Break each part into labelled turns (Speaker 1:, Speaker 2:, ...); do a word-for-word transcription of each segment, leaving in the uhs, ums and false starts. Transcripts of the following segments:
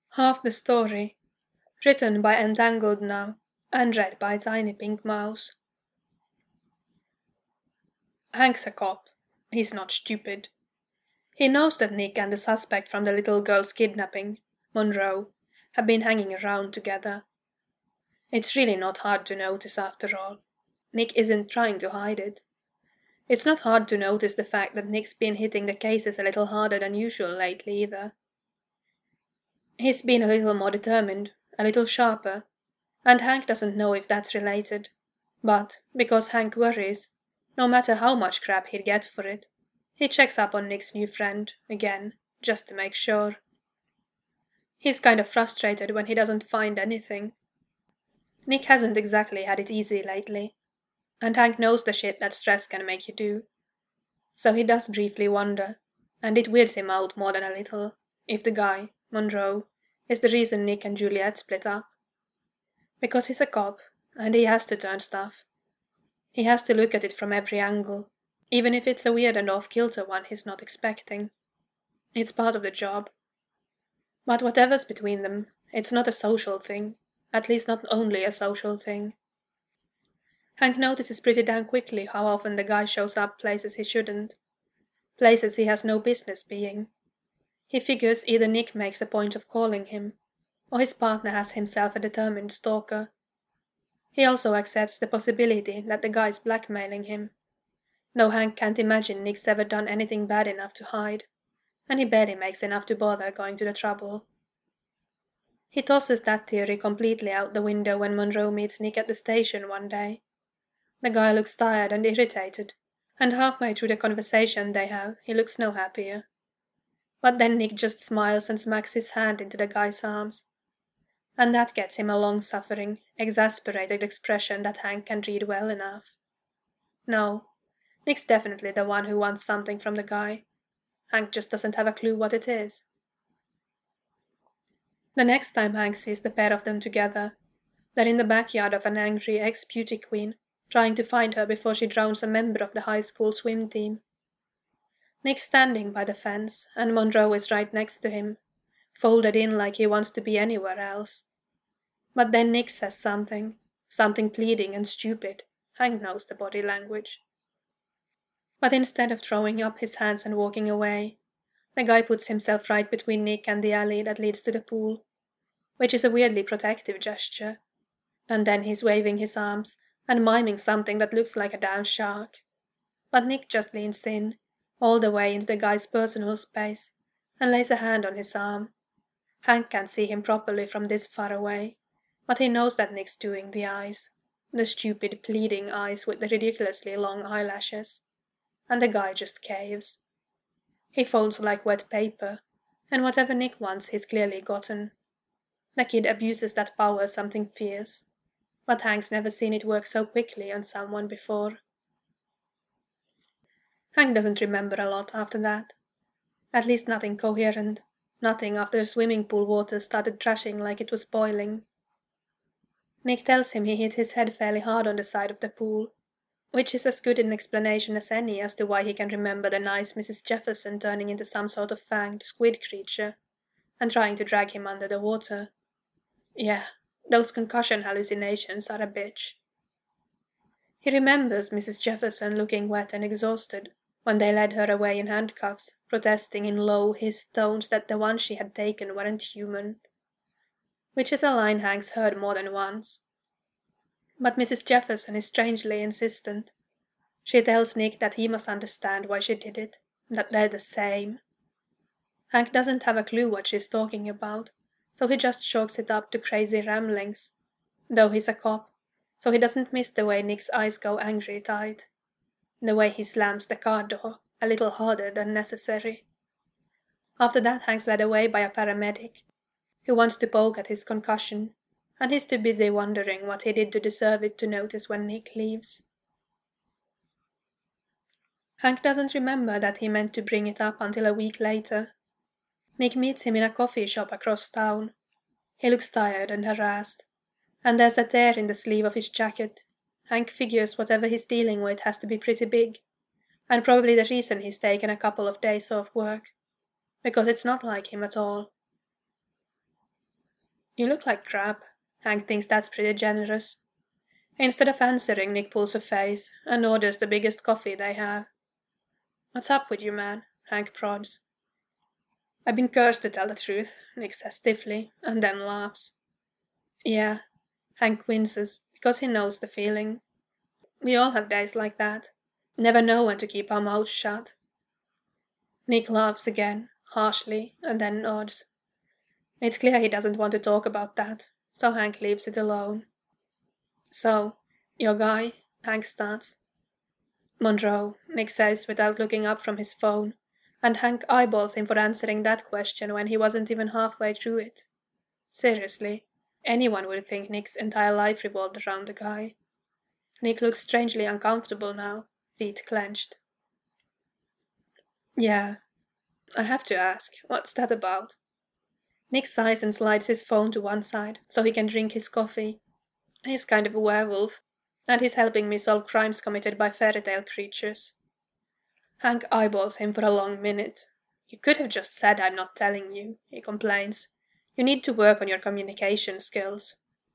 Speaker 1: Half the story, written by Entangled Now, and read by Tiny Pink Mouse. Hank's a cop. He's not stupid. He knows that Nick and the suspect from the little girl's kidnapping, Monroe, have been hanging around together. It's really not hard to notice after all. Nick isn't trying to hide it. It's not hard to notice the fact that Nick's been hitting the cases a little harder than usual lately either. He's been a little more determined, a little sharper, and Hank doesn't know if that's related. But, because Hank worries, no matter how much crap he'd get for it, he checks up on Nick's new friend, again, just to make sure. He's kind of frustrated when he doesn't find anything. Nick hasn't exactly had it easy lately, and Hank knows the shit that stress can make you do. So he does briefly wonder, and it weirds him out more than a little, if the guy, Monroe, is the reason Nick and Juliet split up. Because he's a cop, and he has to turn stuff. He has to look at it from every angle, even if it's a weird and off-kilter one he's not expecting. It's part of the job. But whatever's between them, it's not a social thing, at least not only a social thing. Hank notices pretty damn quickly how often the guy shows up places he shouldn't, places he has no business being. He figures either Nick makes a point of calling him, or his partner has himself a determined stalker. He also accepts the possibility that the guy's blackmailing him, though Hank can't imagine Nick's ever done anything bad enough to hide, and he barely makes enough to bother going to the trouble. He tosses that theory completely out the window when Monroe meets Nick at the station one day. The guy looks tired and irritated, and halfway through the conversation they have, he looks no happier. But then Nick just smiles and smacks his hand into the guy's arms. And that gets him a long-suffering, exasperated expression that Hank can read well enough. No, Nick's definitely the one who wants something from the guy. Hank just doesn't have a clue what it is. The next time Hank sees the pair of them together, they're in the backyard of an angry ex-beauty queen, trying to find her before she drowns a member of the high school swim team. Nick's standing by the fence, and Monroe is right next to him, folded in like he wants to be anywhere else. But then Nick says something, something pleading and stupid. Hank knows the body language. But instead of throwing up his hands and walking away, the guy puts himself right between Nick and the alley that leads to the pool, which is a weirdly protective gesture. And then he's waving his arms and miming something that looks like a damn shark. But Nick just leans in, all the way into the guy's personal space, and lays a hand on his arm. Hank can't see him properly from this far away, but he knows that Nick's doing the eyes, the stupid pleading eyes with the ridiculously long eyelashes, and the guy just caves. He folds like wet paper, and whatever Nick wants he's clearly gotten. The kid abuses that power something fierce, but Hank's never seen it work so quickly on someone before. Hank doesn't remember a lot after that. At least nothing coherent, nothing after the swimming pool water started trashing like it was boiling. Nick tells him he hit his head fairly hard on the side of the pool, which is as good an explanation as any as to why he can remember the nice Missus Jefferson turning into some sort of fanged squid creature, and trying to drag him under the water. Yeah, those concussion hallucinations are a bitch. He remembers Missus Jefferson looking wet and exhausted when they led her away in handcuffs, protesting in low, hissed tones that the ones she had taken weren't human. Which is a line Hank's heard more than once. But Missus Jefferson is strangely insistent. She tells Nick that he must understand why she did it, that they're the same. Hank doesn't have a clue what she's talking about, so he just chalks it up to crazy ramblings, though he's a cop, so he doesn't miss the way Nick's eyes go angry tight, the way he slams the car door a little harder than necessary. After that Hank's led away by a paramedic, who wants to poke at his concussion, and he's too busy wondering what he did to deserve it to notice when Nick leaves. Hank doesn't remember that he meant to bring it up until a week later. Nick meets him in a coffee shop across town. He looks tired and harassed, and there's a tear in the sleeve of his jacket. Hank figures whatever he's dealing with has to be pretty big, and probably the reason he's taken a couple of days off work, because it's not like him at all. You look like crap. Hank thinks that's pretty generous. Instead of answering, Nick pulls a face and orders the biggest coffee they have. What's up with you, man? Hank prods. I've been cursed to tell the truth, Nick says stiffly, and then laughs. Yeah, Hank winces, because he knows the feeling. We all have days like that. Never know when to keep our mouths shut. Nick laughs again, harshly, and then nods. It's clear he doesn't want to talk about that, so Hank leaves it alone. So, your guy, Hank starts. Monroe, Nick says without looking up from his phone, and Hank eyeballs him for answering that question when he wasn't even halfway through it. Seriously, anyone would think Nick's entire life revolved around the guy. Nick looks strangely uncomfortable now, feet clenched. Yeah, I have to ask, what's that about? Nick sighs and slides his phone to one side so he can drink his coffee. He's kind of a werewolf, and he's helping me solve crimes committed by fairy tale creatures. Hank eyeballs him for a long minute. You could have just said I'm not telling you, he complains. You need to work on your communication skills.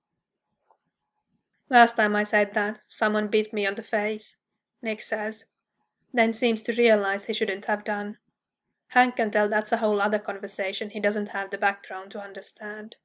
Speaker 1: Last time I said that, someone beat me on the face, Nick says, then seems to realize he shouldn't have done. Hank can tell that's a whole other conversation he doesn't have the background to understand.